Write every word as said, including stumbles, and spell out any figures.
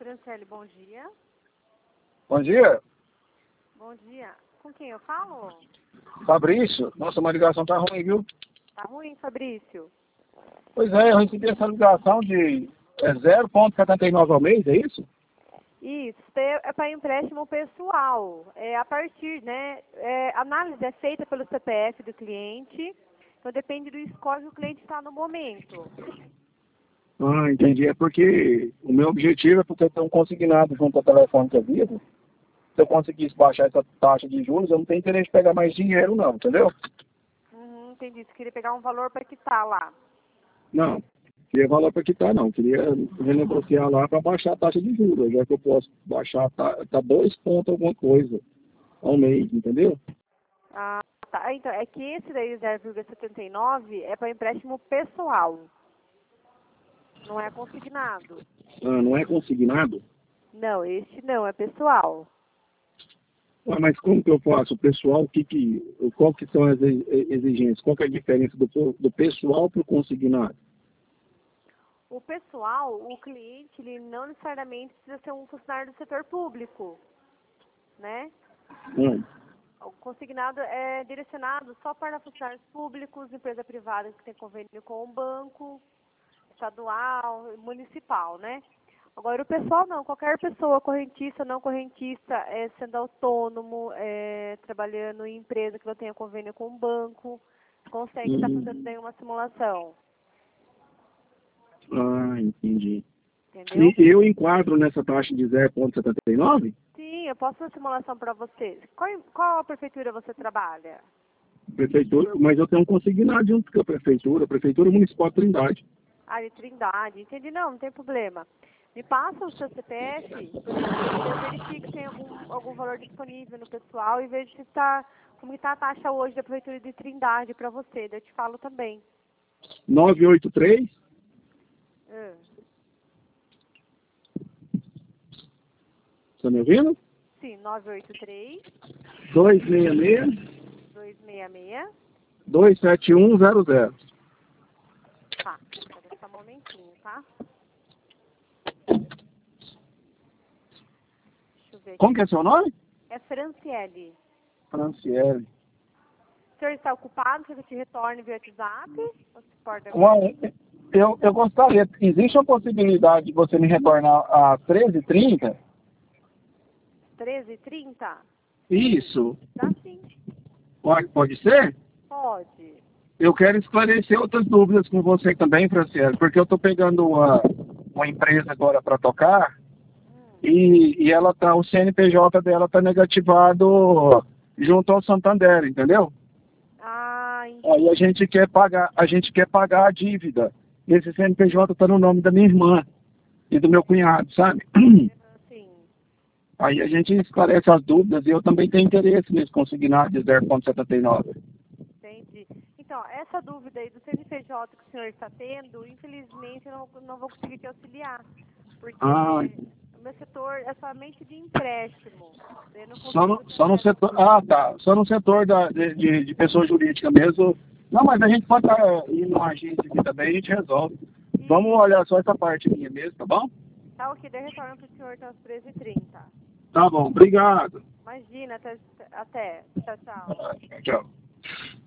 Franciele, bom dia. Bom dia, Bom dia. Com quem eu falo? Fabrício. Nossa, uma ligação tá ruim, viu? Tá ruim, Fabrício? Pois é, eu recebi essa ligação de é, zero vírgula setenta e nove ao mês, é isso? Isso, é para empréstimo pessoal. É a partir, né? É, a análise é feita pelo C P F do cliente, então depende do score que o cliente está no momento. Ah, entendi. É porque o meu objetivo é porque eu tenho um consignado junto ao telefone que eu vivo. Se eu conseguisse baixar essa taxa de juros, eu não tenho interesse em pegar mais dinheiro, não, entendeu? Uhum, entendi. Você queria pegar um valor para quitar lá. Não, queria valor para quitar, não. Queria renegociar lá para baixar a taxa de juros, já que eu posso baixar, tá, tá dois pontos alguma coisa ao mês, entendeu? Ah, tá. Então, é que esse daí, zero vírgula setenta e nove, é para empréstimo pessoal. Não é consignado. Ah, não é consignado? Não, este não, é pessoal. Ah, mas como que eu faço? O pessoal, que que, qual que são as e- exigências? Qual que é a diferença do, do pessoal para o consignado? O pessoal, o cliente, ele não necessariamente precisa ser um funcionário do setor público, né? Hum. O consignado é direcionado só para funcionários públicos, empresa privada que tem convênio com o banco, estadual, municipal, né? Agora, o pessoal não, qualquer pessoa, correntista, não correntista, é, sendo autônomo, é, trabalhando em empresa que não tenha convênio com o banco, consegue estar Hum. fazendo daí uma simulação, Ah, entendi. entendeu? E eu enquadro nessa taxa de zero vírgula setenta e nove? Sim, eu posso fazer simulação para você. Qual, qual prefeitura você trabalha? Prefeitura, mas eu tenho um consignado junto com a prefeitura, a Prefeitura Municipal de Trindade. Ah, de Trindade. Entendi, não, não tem problema. Me passa o seu C P F, por gentileza, eu verifico se tem algum, algum valor disponível no pessoal e vejo se está, como está a taxa hoje da prefeitura de Trindade para você. Daí eu te falo também. nove oito três, Hum. tá me ouvindo? Sim, nove oito três, dois seis seis, dois seis seis. dois sete um zero zero. Tá, espera só um momentinho, tá? Deixa eu ver Como aqui. que é seu nome? É Franciele. Franciele. O senhor está ocupado? Quer que eu te retorne via WhatsApp? Ou se pode agora? Uma, eu, eu gostaria, existe a possibilidade de você me retornar às treze e trinta? treze e trinta? Isso. Dá sim. Pode, pode ser? Pode. Eu quero esclarecer outras dúvidas com você também, Franciele, porque eu estou pegando uma, uma empresa agora para tocar e, e ela tá, o C N P J dela está negativado junto ao Santander, entendeu? Ah, entendi. Aí a gente quer pagar, a gente quer pagar a dívida. Esse C N P J está no nome da minha irmã e do meu cunhado, sabe? Sim. Aí a gente esclarece as dúvidas e eu também tenho interesse nesse consignado de zero vírgula setenta e nove. Entendi. Então, essa dúvida aí do C N P J que o senhor está tendo, infelizmente eu não, não vou conseguir te auxiliar. Porque Ah, o meu setor é somente de empréstimo. Eu não só no, consigo só no trabalhar com... setor. Ah, tá. Só no setor da, de, de, de pessoa jurídica mesmo. Não, mas a gente pode estar indo numa agência aqui também, a gente resolve. Vamos olhar só essa parte minha mesmo, tá bom? Tá, ok, daí retorno para o senhor até as treze e trinta. Tá bom, obrigado. Imagina, até, até. Tchau, tchau. Tchau.